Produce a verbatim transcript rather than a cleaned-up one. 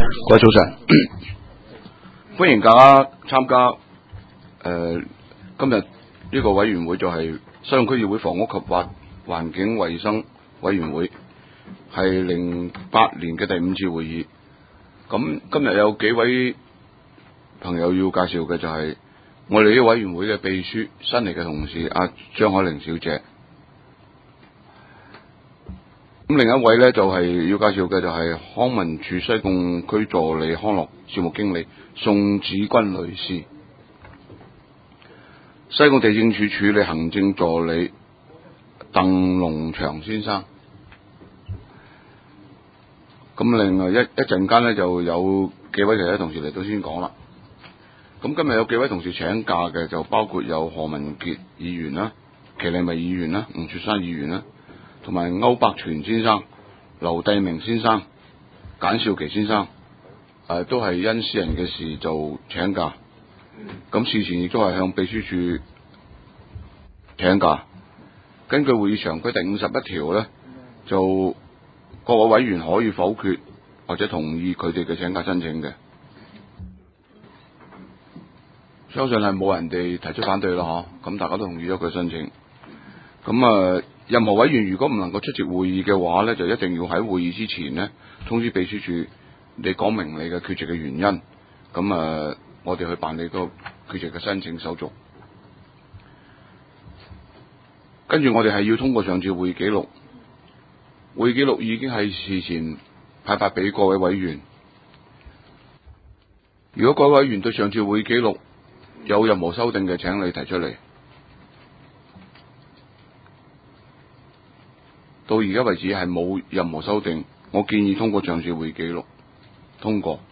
各位早晨，歡迎大家參加誒、呃、今日呢個委員會，就係西貢區議會房屋及環環境衛生委員會，係零八年嘅第五次會議。咁今日有幾位朋友要介紹嘅，就係我哋呢個委員會嘅秘書新嚟嘅同事阿張海玲小姐。咁另一位咧就係、是、要介紹嘅，就係康文署西貢區助理康樂事務經理宋子君女士，西貢地政處處理行政助理鄧龍祥先生。咁另外一一陣間咧就有幾位其他同事嚟到先講啦。咁今日有幾位同事請假嘅，就包括有何文傑議員啦、祁麗薇議員啦、吳雪山議員啦，同埋歐伯全先生、劉帝明先生、簡少琪先生，誒、呃、都係因私人嘅事就請假。咁事前亦都係向秘書處請假。根據會議常規第五十一條咧，就各位委員可以否決或者同意佢哋嘅請假申請嘅。相信係冇人哋提出反對啦，嗬，咁大家都同意咗佢申請。咁啊、呃，任何委員如果唔能夠出席會議嘅話咧，就一定要喺會議之前咧通知秘書處，你講明你嘅缺席嘅原因。咁啊、呃，我哋去辦理個缺席嘅申請手續。跟住我哋係要通過上次會議記錄，會議記錄已經係事前派發俾各位委員。如果各位委員對上次會議記錄有任何修訂嘅，請你提出嚟。到而家為止係冇任何修訂，我建議通過上次會議記錄通過。